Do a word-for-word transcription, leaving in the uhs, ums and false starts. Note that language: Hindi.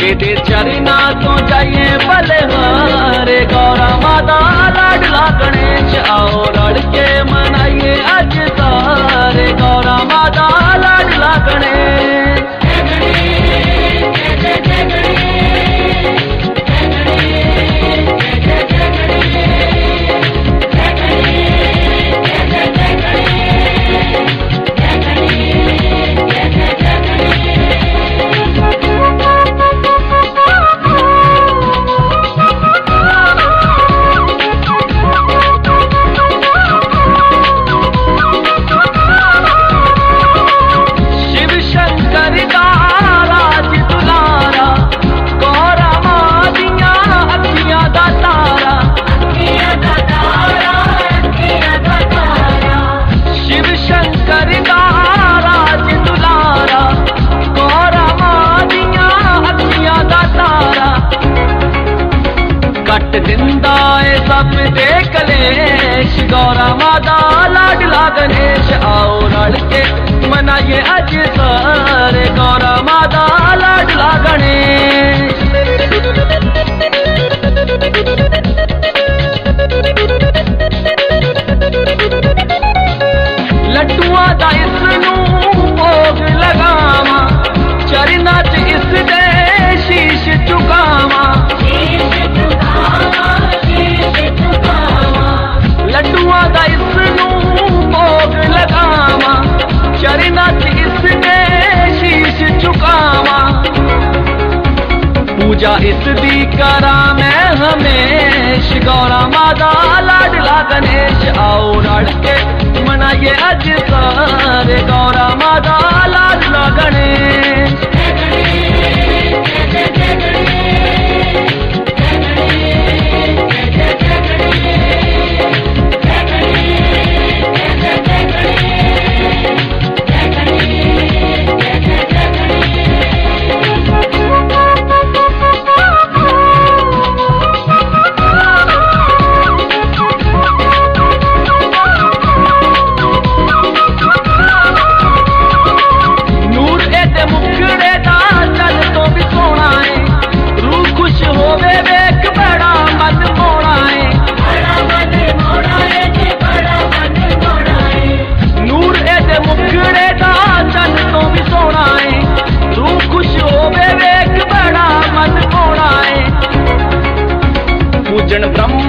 तेरे चरना तो जाइए बलहारे गौरा माता लाडला गणेश आओ रड़ के मनाइए अज सारे गौरा माता लाडला गणेश। कट दिंदा है सब दे कलेश गौरा माता लाडला गणेश आओ रड़ के मनाइए अज सारे गौरा माता लाडला गणेश। लड्डुआ दा इसनू भोग लगावा चरना च इस दे शीश झुकावा लड्डुआ दा इसनू भोग लगावा चरना च इसने शीश झुकावा पूजा इसदी करा मैं हमेश गौरा माता लाडला गणेश आओ रड़ के मनाइए अज सारे गौरा माता लाडला गणेश। पूजन ब्रह्म